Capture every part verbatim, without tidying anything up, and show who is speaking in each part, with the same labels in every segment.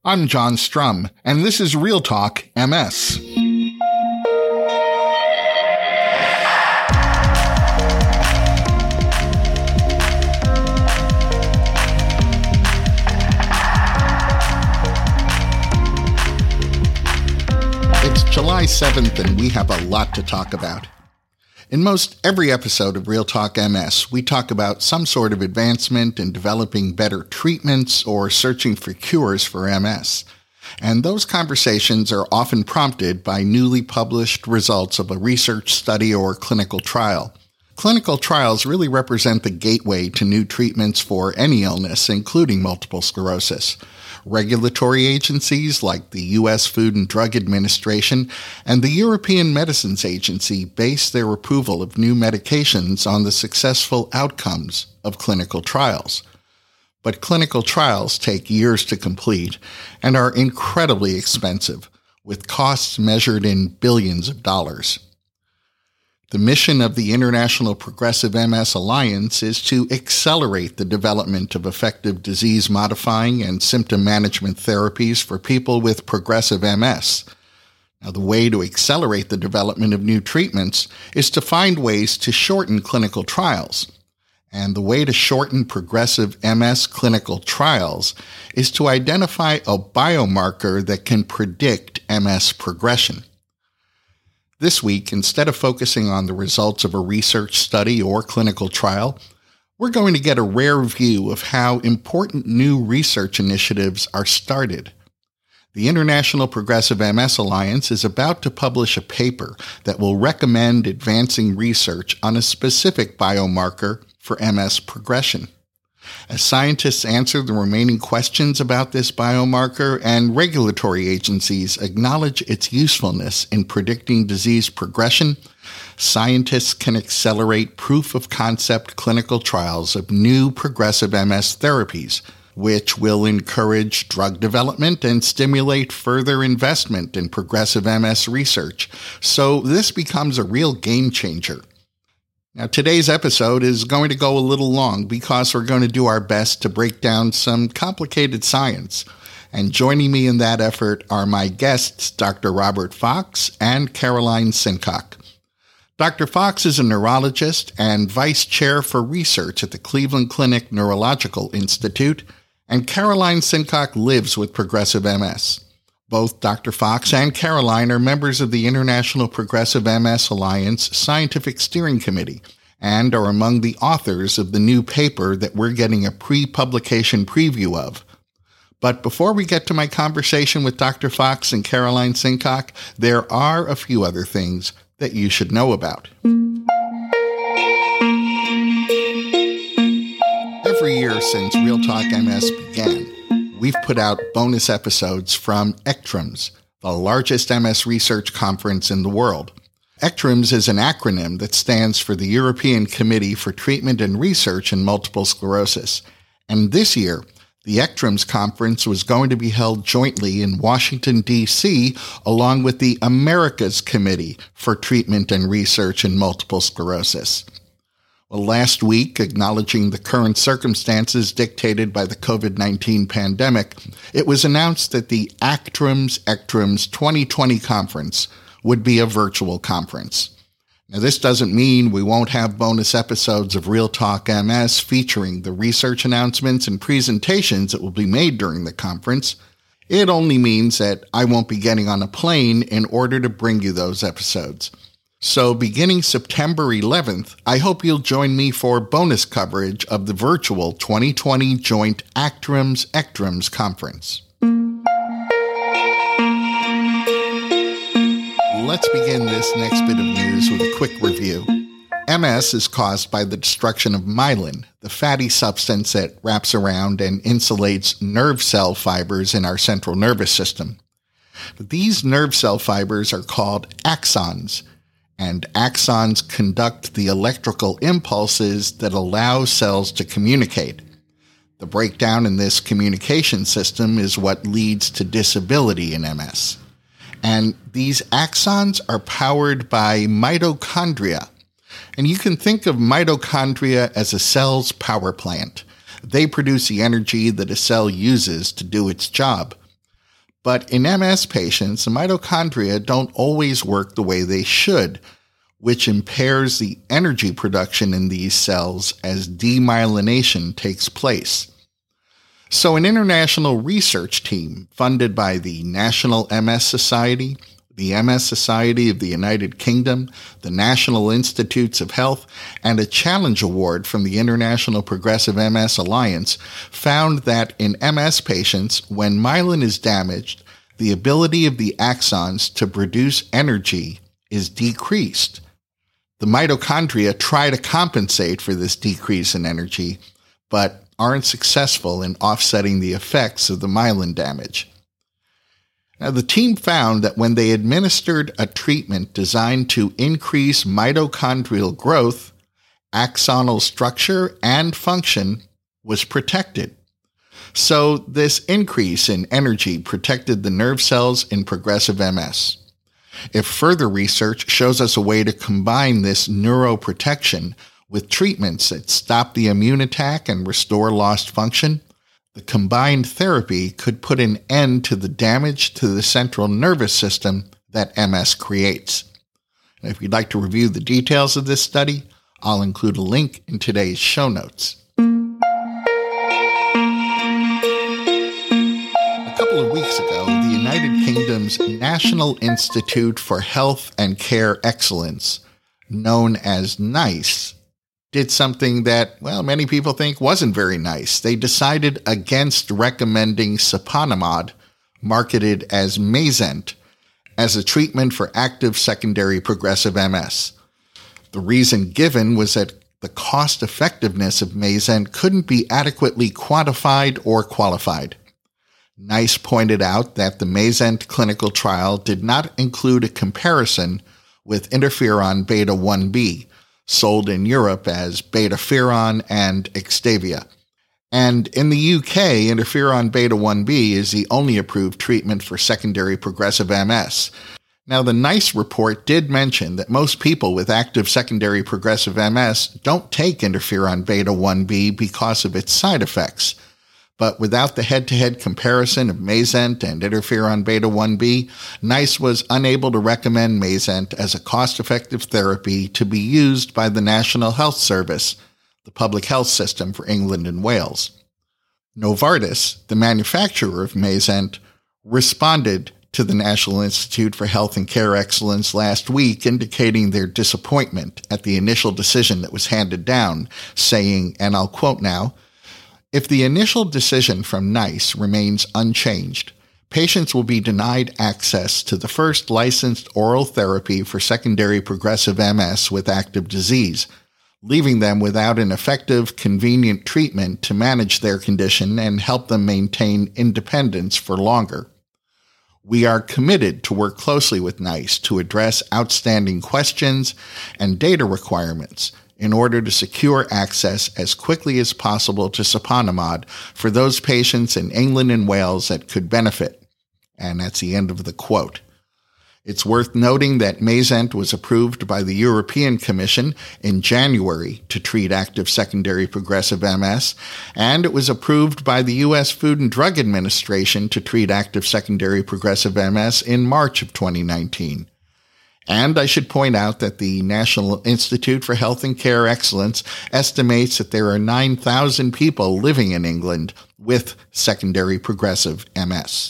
Speaker 1: I'm John Strum, and this is Real Talk M S. It's July seventh, and we have a lot to talk about. In most every episode of Real Talk M S, we talk about some sort of advancement in developing better treatments or searching for cures for M S. And those conversations are often prompted by newly published results of a research study or clinical trial. Clinical trials really represent the gateway to new treatments for any illness, including multiple sclerosis. Regulatory agencies like the U S Food and Drug Administration and the European Medicines Agency base their approval of new medications on the successful outcomes of clinical trials. But clinical trials take years to complete and are incredibly expensive, with costs measured in billions of dollars. The mission of the International Progressive M S Alliance is to accelerate the development of effective disease-modifying and symptom management therapies for people with progressive M S. Now, the way to accelerate the development of new treatments is to find ways to shorten clinical trials. And the way to shorten progressive M S clinical trials is to identify a biomarker that can predict M S progression. This week, instead of focusing on the results of a research study or clinical trial, we're going to get a rare view of how important new research initiatives are started. The International Progressive M S Alliance is about to publish a paper that will recommend advancing research on a specific biomarker for M S progression. As scientists answer the remaining questions about this biomarker and regulatory agencies acknowledge its usefulness in predicting disease progression, scientists can accelerate proof-of-concept clinical trials of new progressive M S therapies, which will encourage drug development and stimulate further investment in progressive M S research. So this becomes a real game changer. Now, today's episode is going to go a little long because we're going to do our best to break down some complicated science. And joining me in that effort are my guests, Doctor Robert Fox and Caroline Sincock. Doctor Fox is a neurologist and vice chair for research at the Cleveland Clinic Neurological Institute, and Caroline Sincock lives with progressive M S. Both Doctor Fox and Caroline are members of the International Progressive M S Alliance Scientific Steering Committee and are among the authors of the new paper that we're getting a pre-publication preview of. But before we get to my conversation with Doctor Fox and Caroline Sincock, there are a few other things that you should know about. Every year since Real Talk M S began, we've put out bonus episodes from ECTRIMS, the largest M S research conference in the world. ECTRIMS is an acronym that stands for the European Committee for Treatment and Research in Multiple Sclerosis. And this year, the ECTRIMS conference was going to be held jointly in Washington, D C, along with the Americas Committee for Treatment and Research in Multiple Sclerosis. Well, last week, acknowledging the current circumstances dictated by the covid nineteen pandemic, it was announced that the ACTRIMS ECTRIMS twenty twenty conference would be a virtual conference. Now, this doesn't mean we won't have bonus episodes of Real Talk M S featuring the research announcements and presentations that will be made during the conference. It only means that I won't be getting on a plane in order to bring you those episodes. So beginning September eleventh, I hope you'll join me for bonus coverage of the virtual twenty twenty joint ACTRIMS ECTRIMS conference. Let's begin this next bit of news with a quick review. M S is caused by the destruction of myelin, the fatty substance that wraps around and insulates nerve cell fibers in our central nervous system. These nerve cell fibers are called axons, and axons conduct the electrical impulses that allow cells to communicate. The breakdown in this communication system is what leads to disability in M S. And these axons are powered by mitochondria. And you can think of mitochondria as a cell's power plant. They produce the energy that a cell uses to do its job. But in M S patients, the mitochondria don't always work the way they should, which impairs the energy production in these cells as demyelination takes place. So an international research team funded by the National M S Society, the M S Society of the United Kingdom, the National Institutes of Health, and a Challenge Award from the International Progressive M S Alliance found that in M S patients, when myelin is damaged, the ability of the axons to produce energy is decreased. The mitochondria try to compensate for this decrease in energy, but aren't successful in offsetting the effects of the myelin damage. Now, the team found that when they administered a treatment designed to increase mitochondrial growth, axonal structure and function was protected. So this increase in energy protected the nerve cells in progressive M S. If further research shows us a way to combine this neuroprotection with treatments that stop the immune attack and restore lost function, the combined therapy could put an end to the damage to the central nervous system that M S creates. And if you'd like to review the details of this study, I'll include a link in today's show notes. A couple of weeks ago, the United Kingdom's National Institute for Health and Care Excellence, known as NICE, did something that, well, many people think wasn't very nice. They decided against recommending siponimod, marketed as Mayzent, as a treatment for active secondary progressive M S. The reason given was that the cost-effectiveness of Mayzent couldn't be adequately quantified or qualified. NICE pointed out that the Mayzent clinical trial did not include a comparison with interferon beta one b, sold in Europe as Betaferon and Extavia. And in the U K, interferon beta one b is the only approved treatment for secondary progressive M S. Now, the NICE report did mention that most people with active secondary progressive M S don't take interferon beta one b because of its side effects. But without the head-to-head comparison of Mayzent and interferon beta one b, NICE was unable to recommend Mayzent as a cost-effective therapy to be used by the National Health Service, the public health system for England and Wales. Novartis, the manufacturer of Mayzent, responded to the National Institute for Health and Care Excellence last week, indicating their disappointment at the initial decision that was handed down, saying, and I'll quote now, "If the initial decision from NICE remains unchanged, patients will be denied access to the first licensed oral therapy for secondary progressive M S with active disease, leaving them without an effective, convenient treatment to manage their condition and help them maintain independence for longer. We are committed to work closely with NICE to address outstanding questions and data requirements in order to secure access as quickly as possible to siponimod for those patients in England and Wales that could benefit." And that's the end of the quote. It's worth noting that Mayzent was approved by the European Commission in January to treat active secondary progressive M S, and it was approved by the U S Food and Drug Administration to treat active secondary progressive M S in March of twenty nineteen. And I should point out that the National Institute for Health and Care Excellence estimates that there are nine thousand people living in England with secondary progressive M S.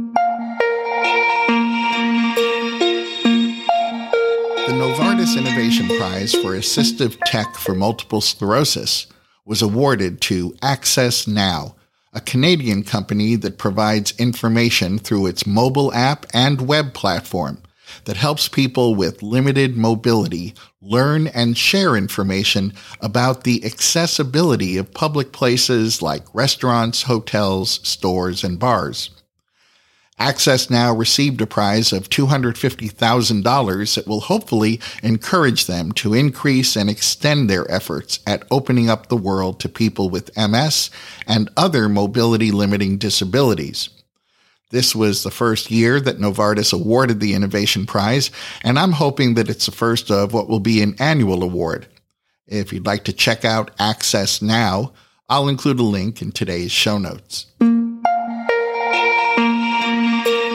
Speaker 1: The Novartis Innovation Prize for Assistive Tech for Multiple Sclerosis was awarded to Access Now, a Canadian company that provides information through its mobile app and web platform that helps people with limited mobility learn and share information about the accessibility of public places like restaurants, hotels, stores, and bars. Access Now received a prize of two hundred fifty thousand dollars that will hopefully encourage them to increase and extend their efforts at opening up the world to people with M S and other mobility-limiting disabilities. This was the first year that Novartis awarded the Innovation Prize, and I'm hoping that it's the first of what will be an annual award. If you'd like to check out Access Now, I'll include a link in today's show notes.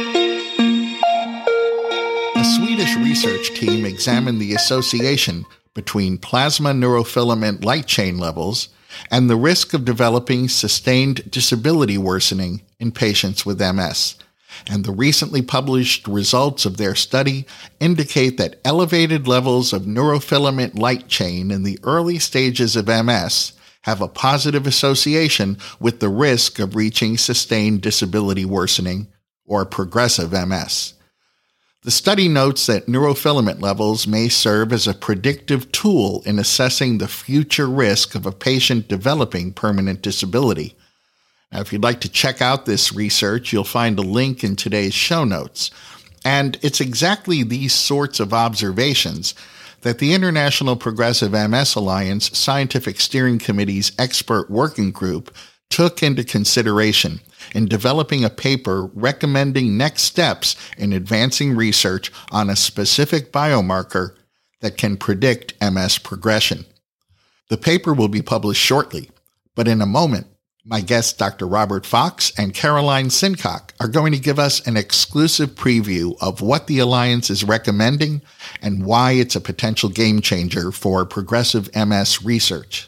Speaker 1: Swedish research team examined the association between plasma neurofilament light chain levels and the risk of developing sustained disability worsening in patients with M S. And the recently published results of their study indicate that elevated levels of neurofilament light chain in the early stages of M S have a positive association with the risk of reaching sustained disability worsening or progressive M S. The study notes that neurofilament levels may serve as a predictive tool in assessing the future risk of a patient developing permanent disability. Now, if you'd like to check out this research, you'll find a link in today's show notes. And it's exactly these sorts of observations that the International Progressive M S Alliance Scientific Steering Committee's expert working group took into consideration in developing a paper recommending next steps in advancing research on a specific biomarker that can predict M S progression. The paper will be published shortly, but in a moment, my guests Doctor Robert Fox and Caroline Sincock are going to give us an exclusive preview of what the Alliance is recommending and why it's a potential game changer for progressive M S research.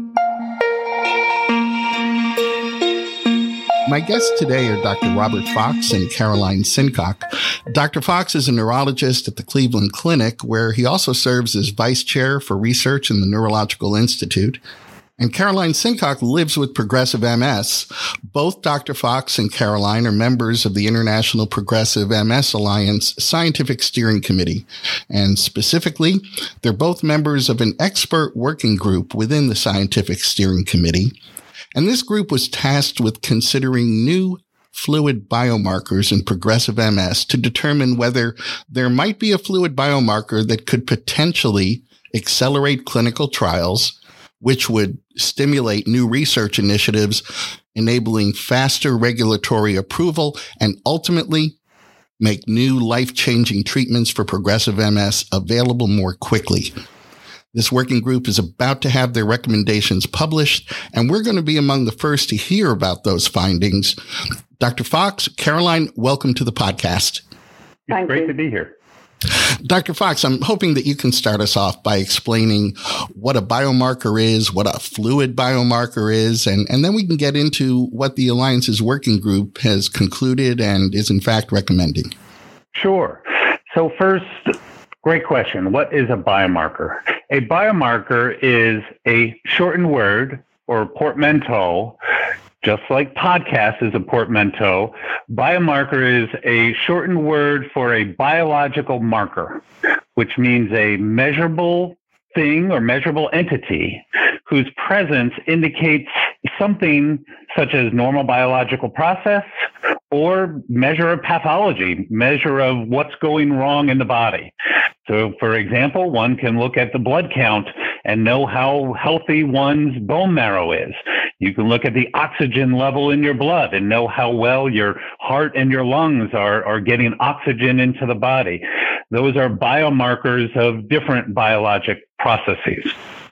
Speaker 1: My guests today are Doctor Robert Fox and Caroline Sincock. Doctor Fox is a neurologist at the Cleveland Clinic, where he also serves as vice chair for research in the Neurological Institute. And Caroline Sincock lives with progressive M S. Both Doctor Fox and Caroline are members of the International Progressive M S Alliance Scientific Steering Committee. And specifically, they're both members of an expert working group within the Scientific Steering Committee. And this group was tasked with considering new fluid biomarkers in progressive M S to determine whether there might be a fluid biomarker that could potentially accelerate clinical trials, which would stimulate new research initiatives, enabling faster regulatory approval, and ultimately make new life-changing treatments for progressive M S available more quickly. This working group is about to have their recommendations published, and we're going to be among the first to hear about those findings. Doctor Fox, Caroline, welcome to the podcast.
Speaker 2: It's great to be here.
Speaker 1: Doctor Fox, I'm hoping that you can start us off by explaining what a biomarker is, what a fluid biomarker is, and, and then we can get into what the Alliance's working group has concluded and is in fact recommending.
Speaker 2: Sure. So first, great question. What is a biomarker? A biomarker is a shortened word or portmanteau, just like podcast is a portmanteau. Biomarker is a shortened word for a biological marker, which means a measurable thing or measurable entity whose presence indicates something such as normal biological process or measure of pathology, measure of what's going wrong in the body. So, for example, one can look at the blood count and know how healthy one's bone marrow is. You can look at the oxygen level in your blood and know how well your heart and your lungs are, are getting oxygen into the body. Those are biomarkers of different biologic processes.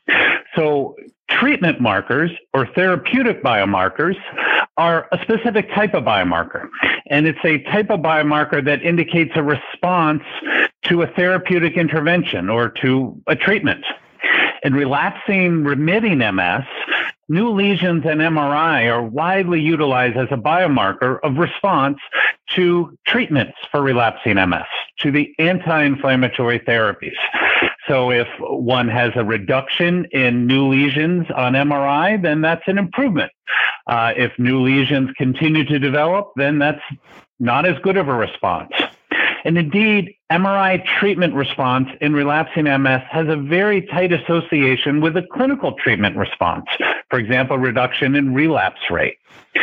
Speaker 2: So treatment markers or therapeutic biomarkers are a specific type of biomarker. And it's a type of biomarker that indicates a response to a therapeutic intervention or to a treatment. In relapsing remitting M S, new lesions and M R I are widely utilized as a biomarker of response to treatments for relapsing M S, to the anti-inflammatory therapies. So if one has a reduction in new lesions on M R I, then that's an improvement. Uh, if new lesions continue to develop, then that's not as good of a response. And indeed, M R I treatment response in relapsing M S has a very tight association with a clinical treatment response. For example, reduction in relapse rate.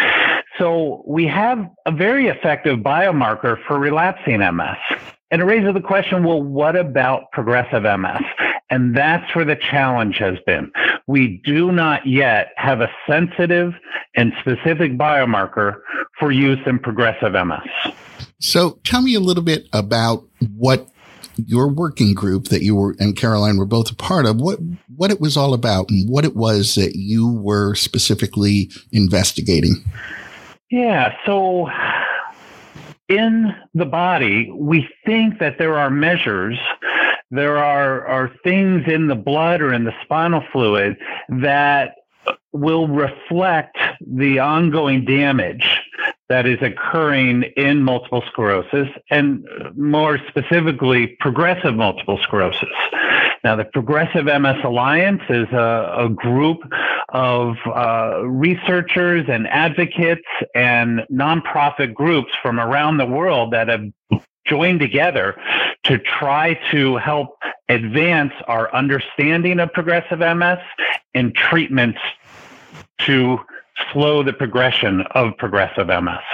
Speaker 2: So we have a very effective biomarker for relapsing M S. And it raises the question, well, what about progressive M S? And that's where the challenge has been. We do not yet have a sensitive and specific biomarker for use in progressive M S.
Speaker 1: So tell me a little bit about what your working group that you were and Caroline were both a part of, what, what it was all about and what it was that you were specifically investigating.
Speaker 2: Yeah, so in the body, we think that there are measures, there are, are things in the blood or in the spinal fluid that will reflect the ongoing damage that is occurring in multiple sclerosis, and more specifically, progressive multiple sclerosis. Now, the Progressive M S Alliance is a, a group of uh, researchers and advocates and nonprofit groups from around the world that have joined together to try to help advance our understanding of progressive M S and treatments to slow the progression of progressive M S.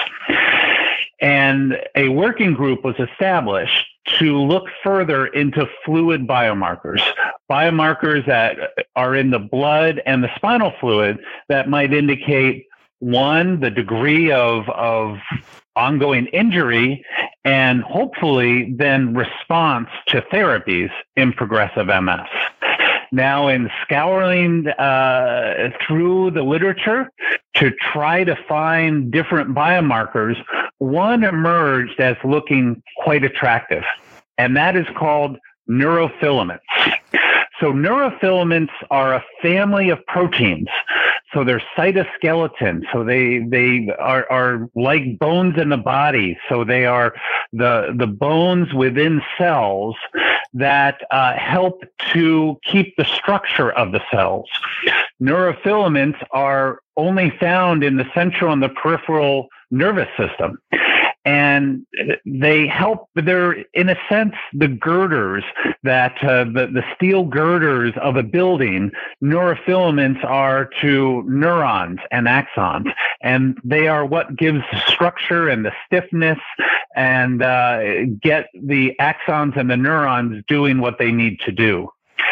Speaker 2: And a working group was established to look further into fluid biomarkers, biomarkers that are in the blood and the spinal fluid that might indicate, one, the degree of, of ongoing injury, and hopefully then response to therapies in progressive M S. Now, in scouring uh, through the literature to try to find different biomarkers, one emerged as looking quite attractive, and that is called neurofilaments. So neurofilaments are a family of proteins. So they're cytoskeleton. So they they are, are like bones in the body. So they are the the bones within cells that uh, help to keep the structure of the cells. Neurofilaments are only found in the central and the peripheral nervous system. And they help, they're in a sense the girders that, uh, the, the steel girders of a building. Neurofilaments are to neurons and axons, and they are what gives the structure and the stiffness and uh, get the axons and the neurons doing what they need to do.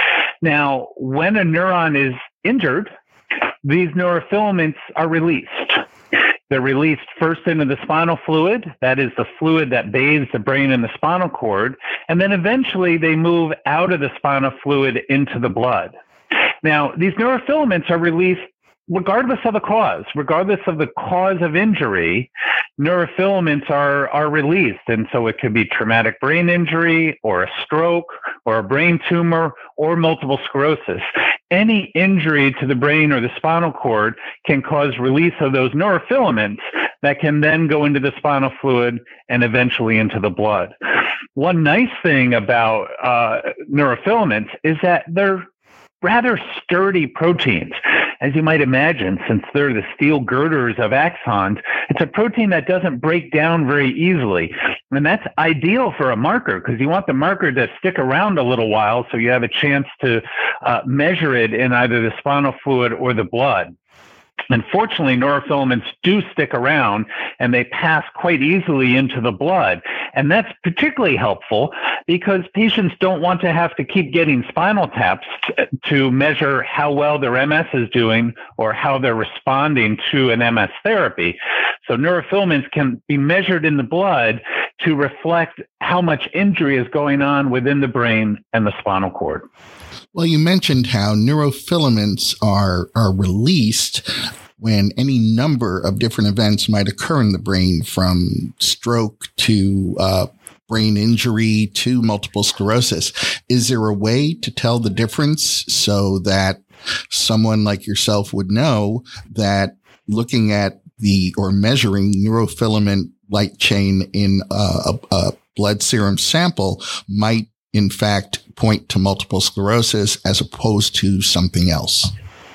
Speaker 2: Now, when a neuron is injured, these neurofilaments are released. They're released first into the spinal fluid, that is the fluid that bathes the brain and the spinal cord, and then eventually they move out of the spinal fluid into the blood. Now, these neurofilaments are released regardless of the cause, regardless of the cause of injury. Neurofilaments are, are released, and so it could be traumatic brain injury or a stroke or a brain tumor or multiple sclerosis. Any injury to the brain or the spinal cord can cause release of those neurofilaments that can then go into the spinal fluid and eventually into the blood. One nice thing about uh, neurofilaments is that they're rather sturdy proteins. As you might imagine, since they're the steel girders of axons, it's a protein that doesn't break down very easily. And that's ideal for a marker because you want the marker to stick around a little while so you have a chance to uh, measure it in either the spinal fluid or the blood. Unfortunately, neurofilaments do stick around and they pass quite easily into the blood. And that's particularly helpful because patients don't want to have to keep getting spinal taps t- to measure how well their M S is doing or how they're responding to an M S therapy. So neurofilaments can be measured in the blood to reflect how much injury is going on within the brain and the spinal cord.
Speaker 1: Well, you mentioned how neurofilaments are are released when any number of different events might occur in the brain, from stroke to uh, brain injury to multiple sclerosis. Is there a way to tell the difference so that someone like yourself would know that looking at the or measuring neurofilament light chain in a, a, a blood serum sample might in fact point to multiple sclerosis as opposed to something else?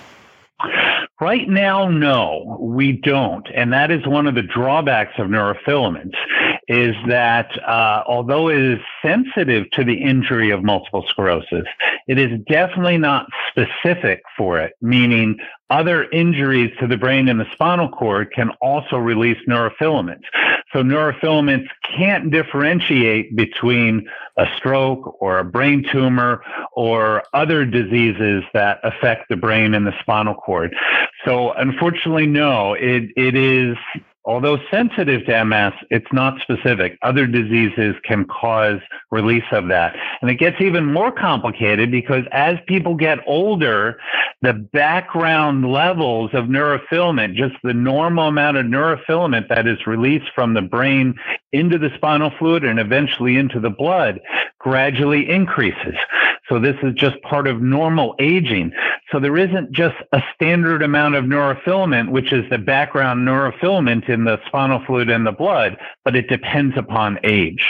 Speaker 2: Right now, no, we don't. And that is one of the drawbacks of neurofilaments, is that uh, although it is sensitive to the injury of multiple sclerosis, it is definitely not specific for it, meaning other injuries to the brain and the spinal cord can also release neurofilaments. So neurofilaments can't differentiate between a stroke or a brain tumor or other diseases that affect the brain and the spinal cord. So unfortunately, no, it, it is although sensitive to M S, it's not specific. Other diseases can cause release of that. And it gets even more complicated because as people get older, the background levels of neurofilament, just the normal amount of neurofilament that is released from the brain into the spinal fluid and eventually into the blood, gradually increases. So this is just part of normal aging. So there isn't just a standard amount of neurofilament, which is the background neurofilament in the spinal fluid and the blood, but it depends upon age.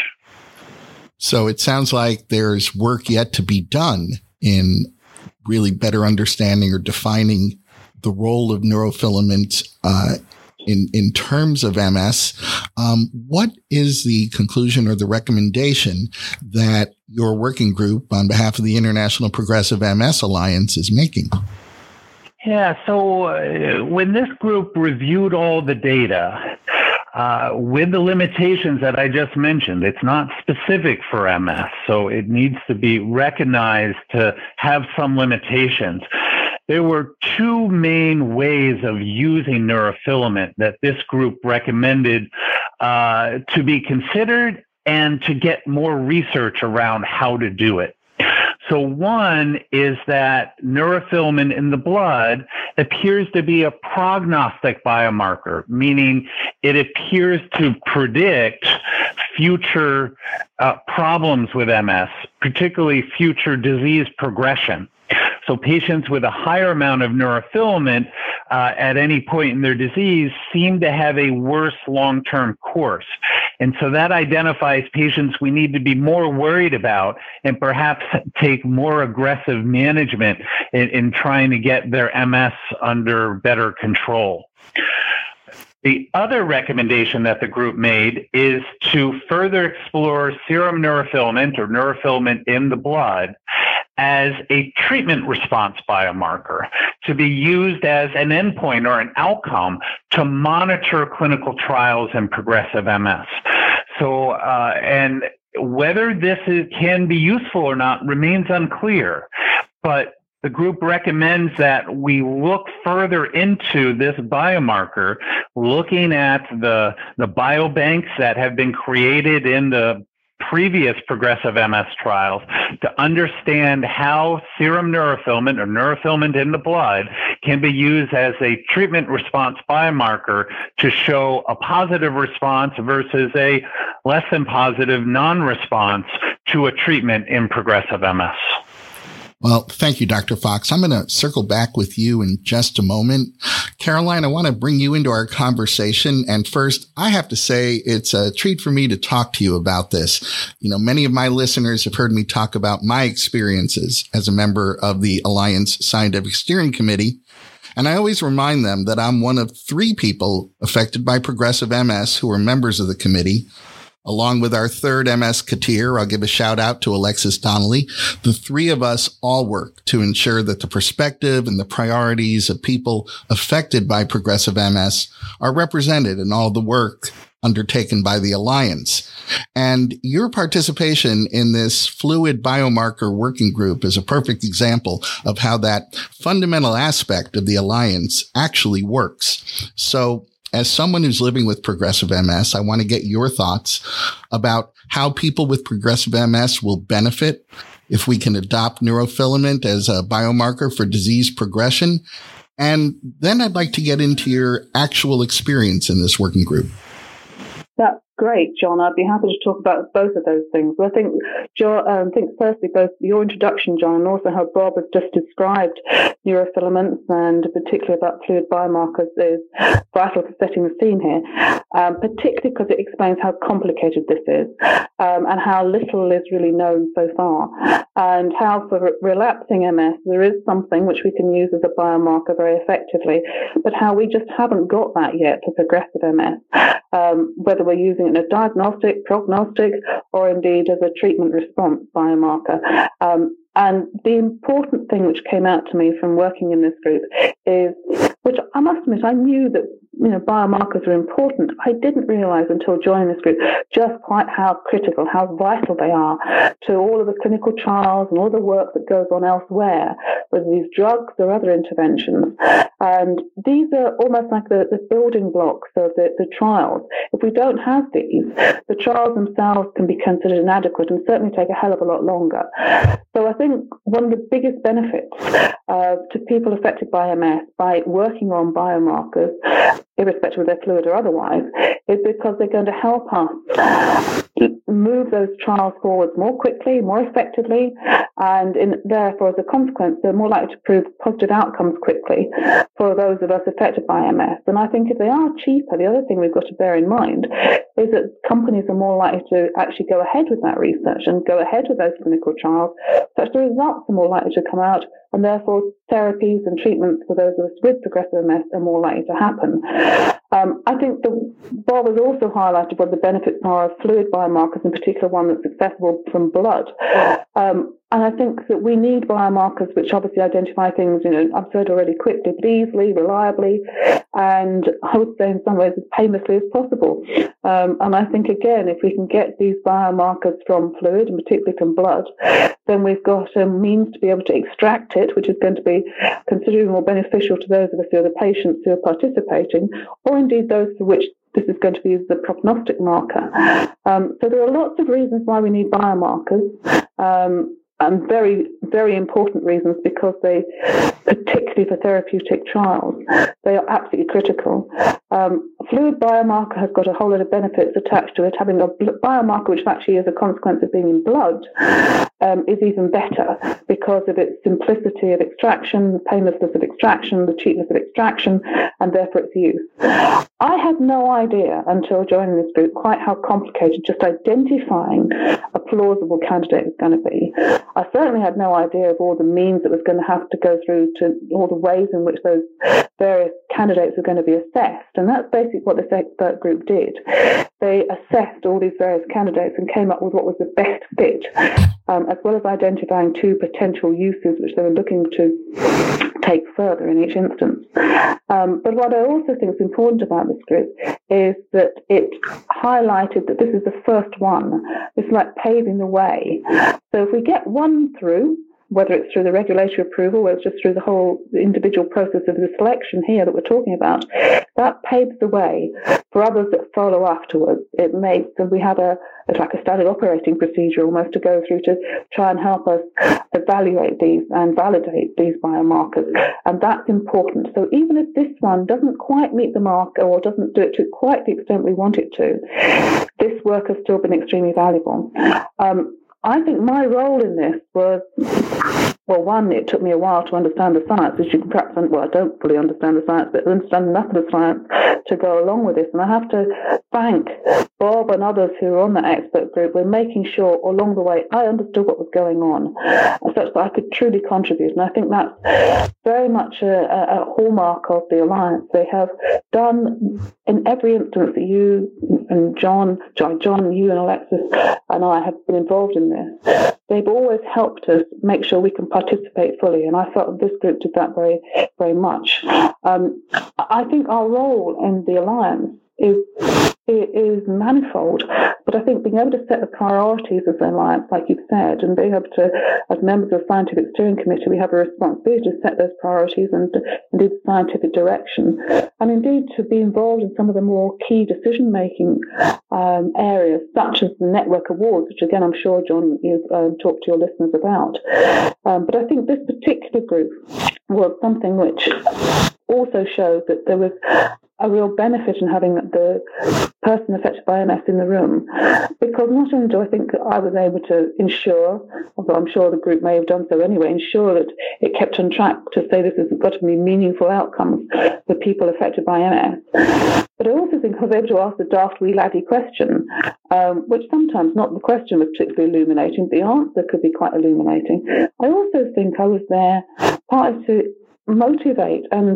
Speaker 1: So it sounds like there's work yet to be done in really better understanding or defining the role of neurofilament uh, in, in terms of M S. Um, what is the conclusion or the recommendation that your working group on behalf of the International Progressive M S Alliance is making?
Speaker 2: Yeah, so uh, when this group reviewed all the data, uh, with the limitations that I just mentioned, it's not specific for M S, so it needs to be recognized to have some limitations. There were two main ways of using neurofilament that this group recommended uh, to be considered and to get more research around how to do it. So one is that neurofilament in the blood appears to be a prognostic biomarker, meaning it appears to predict future uh, problems with M S, particularly future disease progression. So patients with a higher amount of neurofilament uh, at any point in their disease seem to have a worse long-term course. And so that identifies patients we need to be more worried about and perhaps take more aggressive management in, in trying to get their M S under better control. The other recommendation that the group made is to further explore serum neurofilament or neurofilament in the blood as a treatment response biomarker to be used as an endpoint or an outcome to monitor clinical trials in progressive M S. So, uh, and whether this is, can be useful or not remains unclear, but the group recommends that we look further into this biomarker, looking at the, the biobanks that have been created in the previous progressive M S trials to understand how serum neurofilament or neurofilament in the blood can be used as a treatment response biomarker to show a positive response versus a less than positive non-response to a treatment in progressive M S.
Speaker 1: Well, thank you, Doctor Fox. I'm going to circle back with you in just a moment. Caroline, I want to bring you into our conversation. And first, I have to say it's a treat for me to talk to you about this. You know, many of my listeners have heard me talk about my experiences as a member of the Alliance Scientific Steering Committee. And I always remind them that I'm one of three people affected by progressive M S who are members of the committee. Along with our third M S Katir, I'll give a shout out to Alexis Donnelly. The three of us all work to ensure that the perspective and the priorities of people affected by progressive M S are represented in all the work undertaken by the Alliance. And your participation in this fluid biomarker working group is a perfect example of how that fundamental aspect of the Alliance actually works. So, as someone who's living with progressive M S, I want to get your thoughts about how people with progressive M S will benefit if we can adopt neurofilament as a biomarker for disease progression. And then I'd like to get into your actual experience in this working group.
Speaker 3: That's great, John. I'd be happy to talk about both of those things. But I think, John, um, I think firstly, both your introduction, John, and also how Bob has just described neurofilaments and particularly about fluid biomarkers is vital for setting the scene here, um, particularly because it explains how complicated this is um, and how little is really known so far, and how for relapsing M S there is something which we can use as a biomarker very effectively, but how we just haven't got that yet for progressive M S, um, whether we're using it in a diagnostic, prognostic, or indeed as a treatment response biomarker. Um, and the important thing which came out to me from working in this group is, which I must admit, I knew that you know biomarkers are important. I didn't realize until joining this group just quite how critical, how vital they are to all of the clinical trials and all the work that goes on elsewhere, whether these drugs or other interventions. And these are almost like the, the building blocks of the, the trials. If we don't have these, the trials themselves can be considered inadequate and certainly take a hell of a lot longer. So I think one of the biggest benefits uh, to people affected by M S by working on biomarkers, irrespective of their fluid or otherwise, is because they're going to help us move those trials forward more quickly, more effectively, and in, therefore, as a consequence, they're more likely to prove positive outcomes quickly for those of us affected by M S. And I think if they are cheaper, the other thing we've got to bear in mind is that companies are more likely to actually go ahead with that research and go ahead with those clinical trials, such the results are more likely to come out, and therefore therapies and treatments for those of us with progressive M S are more likely to happen. Um, I think the, Bob has also highlighted what the benefits are of fluid biomarkers, in particular one that's accessible from blood. Um, and I think that we need biomarkers which obviously identify things, you know, I've said already, quickly, but easily, reliably, and I would say in some ways as painlessly as possible. Um, and I think, again, if we can get these biomarkers from fluid, and particularly from blood, then we've got a means to be able to extract it, which is going to be considerably more beneficial to those of us who are the patients who are participating, or indeed those for which this is going to be used as a prognostic marker. Um, so there are lots of reasons why we need biomarkers, um, and very, very important reasons, because they, particularly for therapeutic trials, they are absolutely critical. Um, fluid biomarker has got a whole lot of benefits attached to it. Having a biomarker which actually is a consequence of being in blood um, is even better because of its simplicity of extraction, the painlessness of extraction, the cheapness of extraction, and therefore its use. I had no idea until joining this group quite how complicated just identifying a plausible candidate was going to be. I certainly had no idea of all the means that was going to have to go through to all the ways in which those various candidates were going to be assessed. And that's basically what this expert group did. They assessed all these various candidates and came up with what was the best fit, um, as well as identifying two potential uses which they were looking to take further in each instance. Um, but what I also think is important about this group is that it highlighted that this is the first one. It's like paving the way. So if we get one through, whether it's through the regulatory approval or it's just through the whole individual process of the selection here that we're talking about, that paves the way for others that follow afterwards. It makes, and we have a, it's like a standard operating procedure almost to go through to try and help us evaluate these and validate these biomarkers. And that's important. So even if this one doesn't quite meet the mark or doesn't do it to quite the extent we want it to, this work has still been extremely valuable. Um, I think my role in this was, well, one, it took me a while to understand the science, as you can perhaps, well, I don't fully understand the science, but I understand enough of the science to go along with this. And I have to thank Bob and others who are on that expert group. We're making sure along the way I understood what was going on, such that I could truly contribute. And I think that's very much a, a hallmark of the Alliance. They have done, in every instance that you and John, John, John, you and Alexis and I have been involved in this, they've always helped us make sure we can participate fully, and I felt this group did that very, very much. Um, I think our role in the Alliance is is manifold, but I think being able to set the priorities of the Alliance, like you've said, and being able to, as members of the Scientific Steering Committee, we have a responsibility to set those priorities and indeed the scientific direction, and indeed to be involved in some of the more key decision-making um, areas, such as the Network Awards, which again I'm sure, John, you've um, talked to your listeners about. Um, but I think this particular group was something which also showed that there was a real benefit in having the person affected by M S in the room, because not only do I think I was able to ensure, although I'm sure the group may have done so anyway, ensure that it kept on track to say this has got to be meaningful outcomes for people affected by M S, but I also think I was able to ask the daft wee laddie question, um, which sometimes not the question was particularly illuminating, the answer could be quite illuminating. I also think I was there partly to motivate and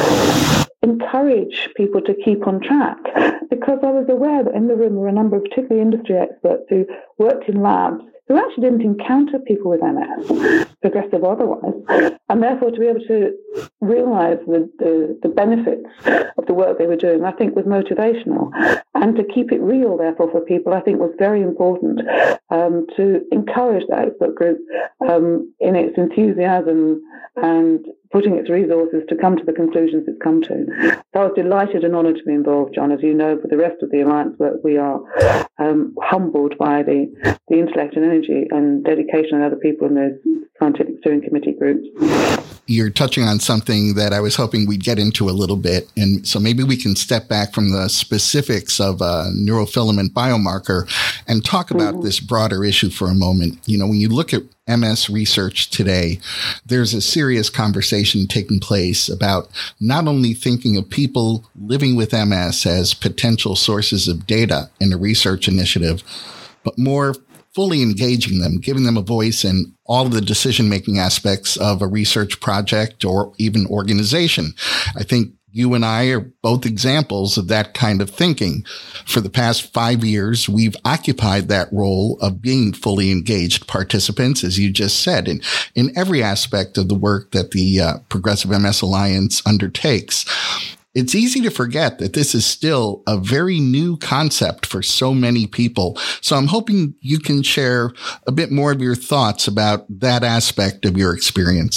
Speaker 3: encourage people to keep on track, because I was aware that in the room were a number of particularly industry experts who worked in labs who actually didn't encounter people with M S, progressive or otherwise, and therefore to be able to realise the, the, the benefits of the work they were doing, I think was motivational. And to keep it real, therefore, for people, I think was very important, um, to encourage the expert group um, in its enthusiasm and putting its resources to come to the conclusions it's come to. So I was delighted and honoured to be involved, John. As you know, for the rest of the Alliance work, we are um, humbled by the, the intellect and energy and dedication of other people in those scientific steering committee groups.
Speaker 1: You're touching on something that I was hoping we'd get into a little bit. And so maybe we can step back from the specifics of a neurofilament biomarker and talk about mm-hmm. this broader issue for a moment. You know, when you look at M S research today, there's a serious conversation taking place about not only thinking of people living with M S as potential sources of data in a research initiative, but more fully engaging them, giving them a voice in all of the decision-making aspects of a research project or even organization. I think you and I are both examples of that kind of thinking. For the past five years, we've occupied that role of being fully engaged participants, as you just said, in, in every aspect of the work that the uh, Progressive M S Alliance undertakes. It's easy to forget that this is still a very new concept for so many people. So I'm hoping you can share a bit more of your thoughts about that aspect of your experience.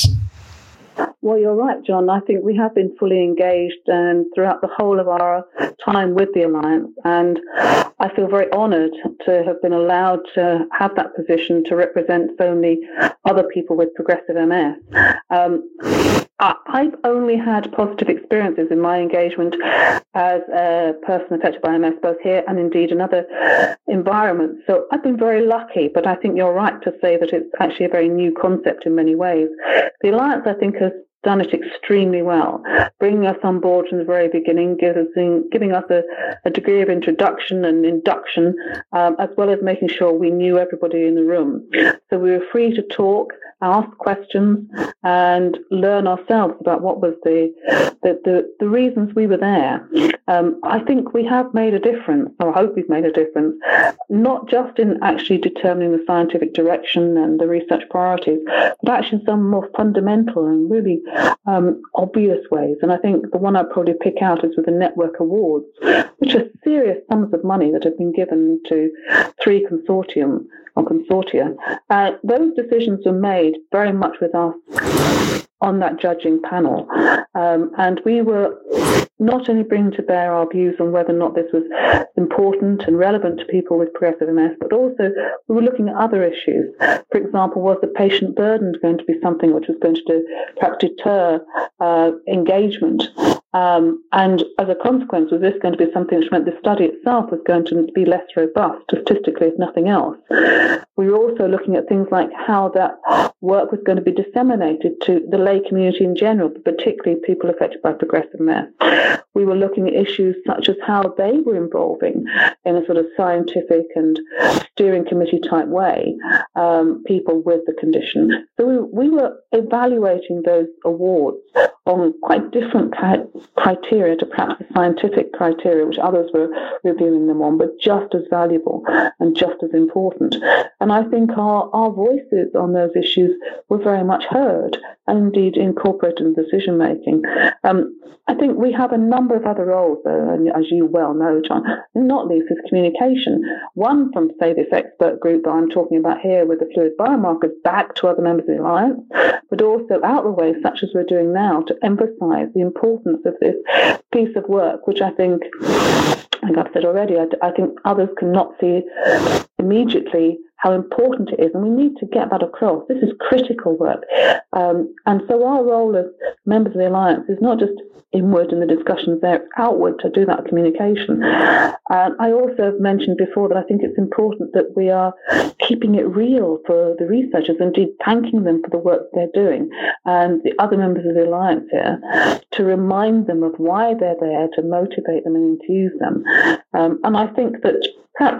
Speaker 3: Well, you're right, John. I think we have been fully engaged and throughout the whole of our time with the Alliance. And I feel very honoured to have been allowed to have that position to represent so many other people with progressive M S. Um, I've only had positive experiences in my engagement as a person affected by M S, both here and indeed in other environments. So I've been very lucky, but I think you're right to say that it's actually a very new concept in many ways. The Alliance, I think, has done it extremely well, bringing us on board from the very beginning, giving us, giving us a, a degree of introduction and induction, um, as well as making sure we knew everybody in the room. So we were free to talk, ask questions, and learn ourselves about what was the the, the, the reasons we were there. Um, I think we have made a difference, or I hope we've made a difference, not just in actually determining the scientific direction and the research priorities, but actually in some more fundamental and really um, obvious ways. And I think the one I'd probably pick out is with the Network Awards, which are serious sums of money that have been given to three consortium or consortia. Uh, those decisions were made very much with us on that judging panel. Um, and we were not only bringing to bear our views on whether or not this was important and relevant to people with progressive M S, but also we were looking at other issues. For example, was the patient burden going to be something which was going to do, perhaps deter uh, engagement? Um, and as a consequence, was this going to be something which meant the study itself was going to be less robust, statistically, if nothing else? We were also looking at things like how that work was going to be disseminated to the lay community in general, but particularly people affected by progressive M S. We were looking at issues such as how they were involving, in a sort of scientific and steering committee type way, um, people with the condition. So we, we were evaluating those awards on quite different criteria to perhaps the scientific criteria, which others were reviewing them on, but just as valuable and just as important. And I think our, our voices on those issues were very much heard and indeed incorporated in decision making. Um, I think we have a number of other roles, uh, as you well know, John, not least is communication. One from, say, this expert group that I'm talking about here with the fluid biomarkers back to other members of the Alliance, but also out the way, such as we're doing now, to emphasize the importance of this piece of work, which I think, like I've said already, I, I think others cannot see immediately how important it is, and we need to get that across. This is critical work. Um, and so our role as members of the Alliance is not just inward in the discussions there, it's outward to do that communication. And I also have mentioned before that I think it's important that we are keeping it real for the researchers, indeed thanking them for the work they're doing, and the other members of the Alliance here, to remind them of why they're there, to motivate them and enthuse them. Um, and I think that perhaps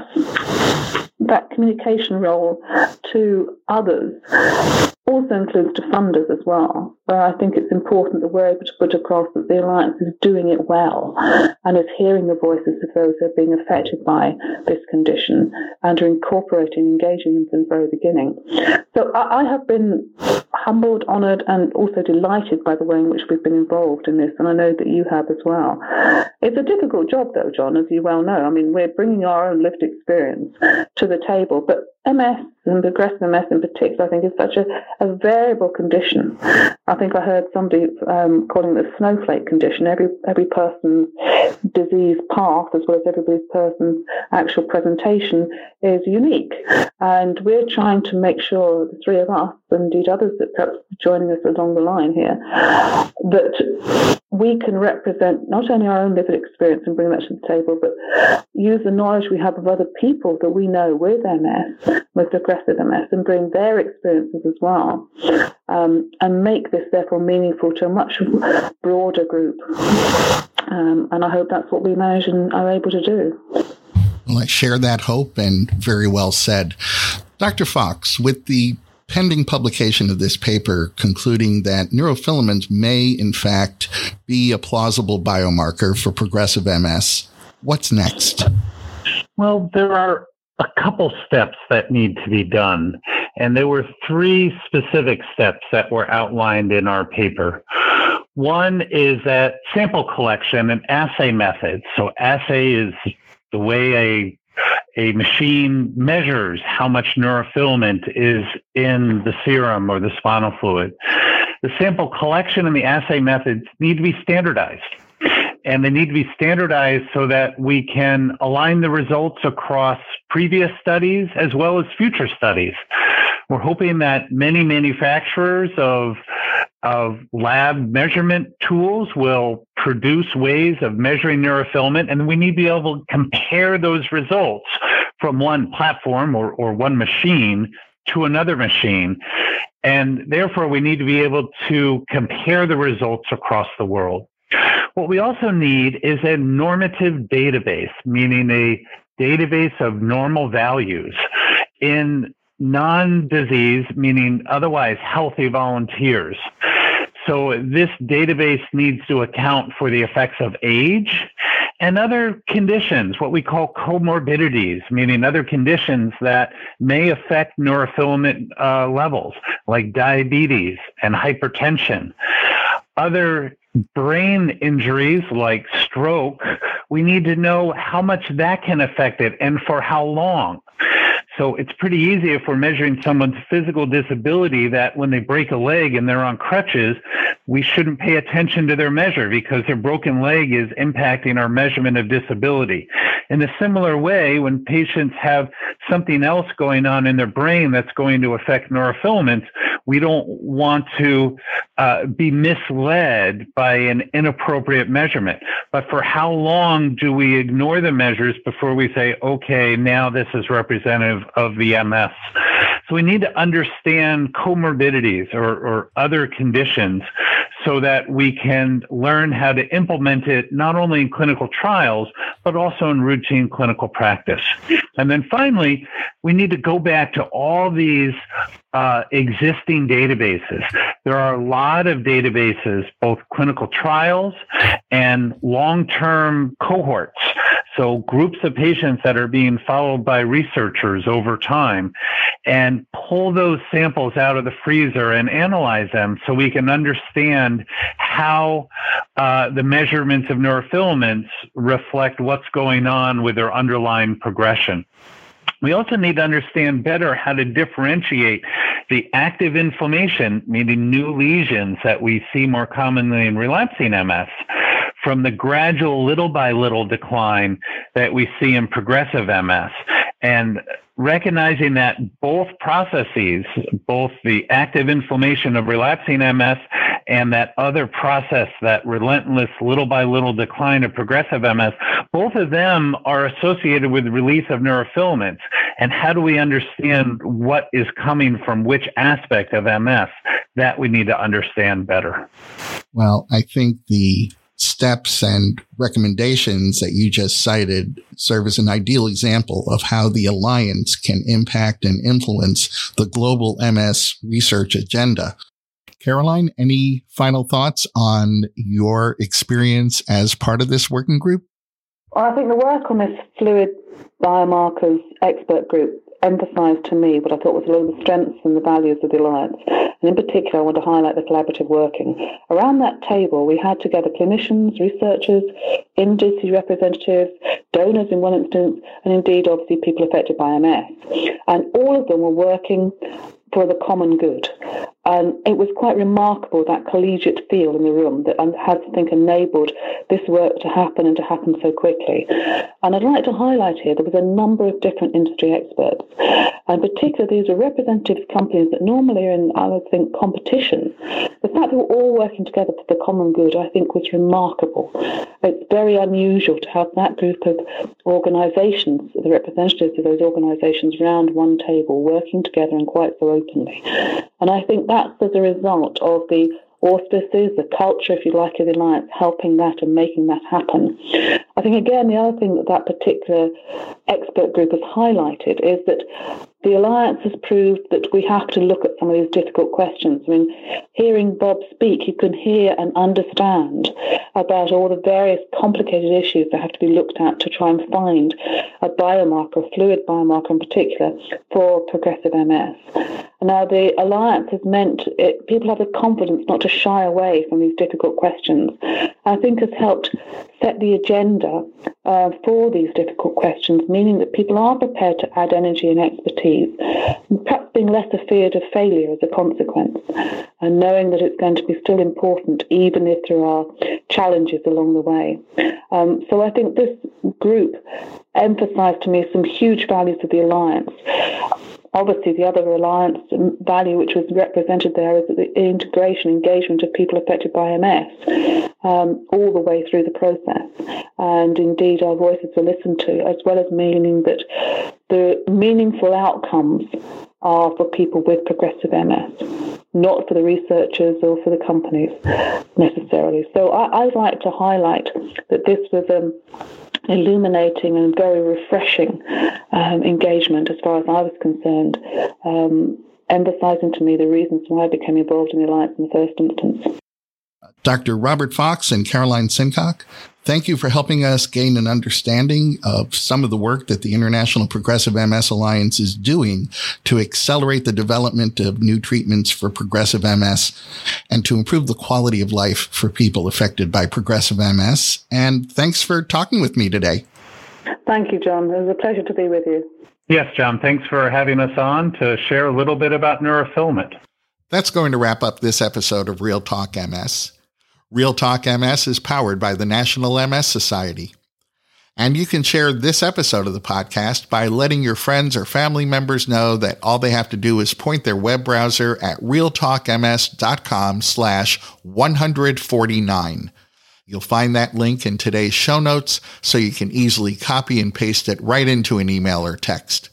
Speaker 3: that communication role to others also includes to funders as well, where I think it's important that we're able to put across that the Alliance is doing it well and is hearing the voices of those who are being affected by this condition and are incorporating and engaging them from the very beginning. So I, I have been humbled, honoured, and also delighted by the way in which we've been involved in this, and I know that you have as well. It's a difficult job, though, John, as you well know. I mean, we're bringing our own lived experience to the table, but M S and progressive M S in particular, I think is such a, a variable condition. I think I heard somebody um, calling it the snowflake condition. Every every person's disease path, as well as every person's actual presentation, is unique. And we're trying to make sure, the three of us, and indeed others that perhaps are joining us along the line here, that we can represent not only our own lived experience and bring that to the table, but use the knowledge we have of other people that we know with M S, with progressive M S, and bring their experiences as well, um, and make this therefore meaningful to a much broader group. Um, and I hope that's what we manage and are able to do.
Speaker 1: Well, I share that hope, and very well said. Doctor Fox, with the pending publication of this paper concluding that neurofilaments may, in fact, be a plausible biomarker for progressive M S, what's next?
Speaker 2: Well, there are a couple steps that need to be done, and there were three specific steps that were outlined in our paper. One is that sample collection and assay methods. So assay is the way a a machine measures how much neurofilament is in the serum or the spinal fluid. The sample collection and the assay methods need to be standardized. And they need to be standardized so that we can align the results across previous studies as well as future studies. We're hoping that many manufacturers of of lab measurement tools will produce ways of measuring neurofilament, and we need to be able to compare those results from one platform or, or one machine to another machine. And therefore, we need to be able to compare the results across the world. What we also need is a normative database, meaning a database of normal values in non-disease, meaning otherwise healthy volunteers. So this database needs to account for the effects of age and other conditions, what we call comorbidities, meaning other conditions that may affect neurofilament uh, levels, like diabetes and hypertension. Other brain injuries like stroke, we need to know how much that can affect it and for how long. So it's pretty easy if we're measuring someone's physical disability that when they break a leg and they're on crutches, we shouldn't pay attention to their measure because their broken leg is impacting our measurement of disability. In a similar way, when patients have something else going on in their brain that's going to affect neurofilaments, we don't want to uh, be misled by an inappropriate measurement. But for how long do we ignore the measures before we say, okay, now this is representative of the M S? So we need to understand comorbidities or, or other conditions so that we can learn how to implement it not only in clinical trials, but also in routine clinical practice. And then finally, we need to go back to all these uh, existing databases. There are a lot of databases, both clinical trials and long-term cohorts. So groups of patients that are being followed by researchers over time, and pull those samples out of the freezer and analyze them so we can understand how uh, the measurements of neurofilaments reflect what's going on with their underlying progression. We also need to understand better how to differentiate the active inflammation, meaning new lesions that we see more commonly in relapsing M S, from the gradual little by little decline that we see in progressive M S. And recognizing that both processes, both the active inflammation of relapsing M S and that other process, that relentless little by little decline of progressive M S, both of them are associated with the release of neurofilaments. And how do we understand what is coming from which aspect of M S? That we need to understand better.
Speaker 1: Well, I think the steps and recommendations that you just cited serve as an ideal example of how the Alliance can impact and influence the global M S research agenda. Caroline, any final thoughts on your experience as part of this working group?
Speaker 3: Well, I think the work on this fluid biomarkers expert group emphasised to me what I thought was a lot of the strengths and the values of the Alliance. And in particular, I want to highlight the collaborative working. Around that table, we had together clinicians, researchers, industry representatives, donors in one instance, and indeed, obviously, people affected by M S. And all of them were working for the common good. And it was quite remarkable, that collegiate feel in the room that had, I think, enabled this work to happen and to happen so quickly. And I'd like to highlight here, there was a number of different industry experts. And particularly, these were representative companies that normally are in, I would think, competition. The fact that we're all working together for the common good, I think, was remarkable. It's very unusual to have that group of organisations, the representatives of those organisations, round one table, working together and quite so openly. And I think that's as a result of the auspices, the culture, if you like, of the Alliance, helping that and making that happen. I think, again, the other thing that that particular expert group has highlighted is that the Alliance has proved that we have to look at some of these difficult questions. I mean, hearing Bob speak, you can hear and understand about all the various complicated issues that have to be looked at to try and find a biomarker, a fluid biomarker in particular, for progressive M S. Now, the Alliance has meant it, people have the confidence not to shy away from these difficult questions. I think has helped set the agenda uh, for these difficult questions, meaning that people are prepared to add energy and expertise, perhaps being less afeared of failure as a consequence, and knowing that it's going to be still important even if there are challenges along the way. Um, so I think this group emphasised to me some huge values of the Alliance. Obviously, the other Alliance value which was represented there is the integration, engagement of people affected by M S um, all the way through the process. And indeed, our voices were listened to, as well as meaning that the meaningful outcomes are for people with progressive M S, not for the researchers or for the companies necessarily. So I, I'd like to highlight that this was um, illuminating and very refreshing um, engagement as far as I was concerned, um, emphasizing to me the reasons why I became involved in the Alliance in the first instance.
Speaker 1: Doctor Robert Fox and Caroline Sincock, thank you for helping us gain an understanding of some of the work that the International Progressive M S Alliance is doing to accelerate the development of new treatments for progressive M S and to improve the quality of life for people affected by progressive M S. And thanks for talking with me today.
Speaker 3: Thank you, John. It was a pleasure to be with you.
Speaker 2: Yes, John. Thanks for having us on to share a little bit about neurofilament.
Speaker 1: That's going to wrap up this episode of Real Talk M S. Real Talk M S is powered by the National M S Society. And you can share this episode of the podcast by letting your friends or family members know that all they have to do is point their web browser at realtalkms.com slash 149. You'll find that link in today's show notes so you can easily copy and paste it right into an email or text.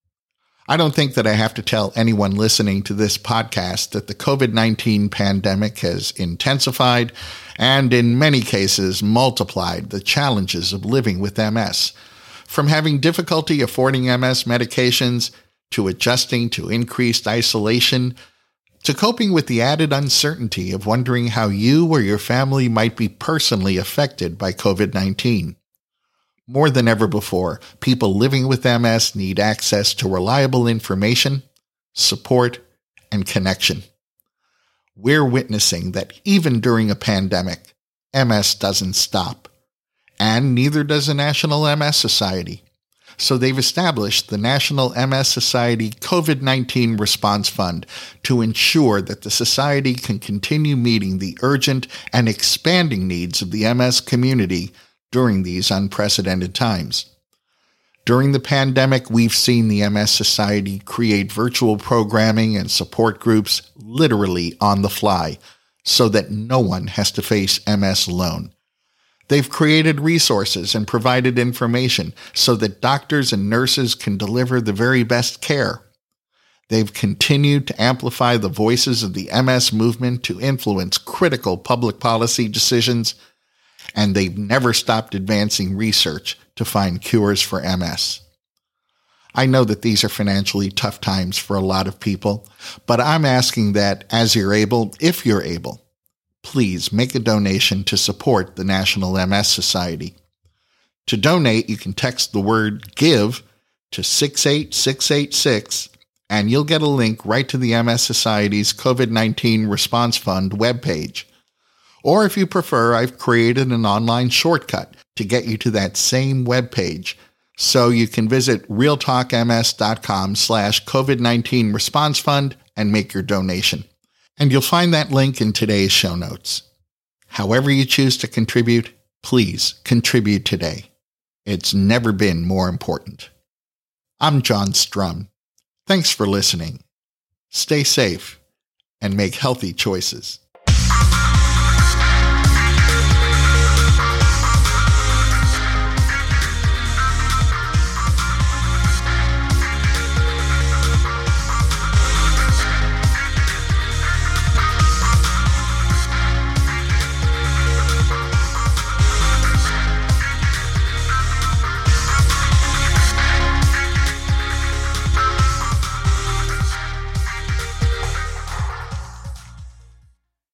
Speaker 1: I don't think that I have to tell anyone listening to this podcast that the covid nineteen pandemic has intensified and in many cases multiplied the challenges of living with M S. From having difficulty affording M S medications, to adjusting to increased isolation, to coping with the added uncertainty of wondering how you or your family might be personally affected by covid nineteen. More than ever before, people living with M S need access to reliable information, support, and connection. We're witnessing that even during a pandemic, M S doesn't stop, and neither does the National M S Society. So they've established the National M S Society covid nineteen Response Fund to ensure that the Society can continue meeting the urgent and expanding needs of the M S community during these unprecedented times. During the pandemic, we've seen the M S Society create virtual programming and support groups literally on the fly so that no one has to face M S alone. They've created resources and provided information so that doctors and nurses can deliver the very best care. They've continued to amplify the voices of the M S movement to influence critical public policy decisions, and they've never stopped advancing research to find cures for M S. I know that these are financially tough times for a lot of people, but I'm asking that as you're able, if you're able, please make a donation to support the National M S Society. To donate, you can text the word GIVE to six eight six eight six, and you'll get a link right to the M S Society's covid nineteen Response Fund webpage. Or if you prefer, I've created an online shortcut to get you to that same webpage So you can visit realtalkms.com slash COVID-19 response fund and make your donation. And you'll find that link in today's show notes. However you choose to contribute, please contribute today. It's never been more important. I'm John Strum. Thanks for listening. Stay safe and make healthy choices.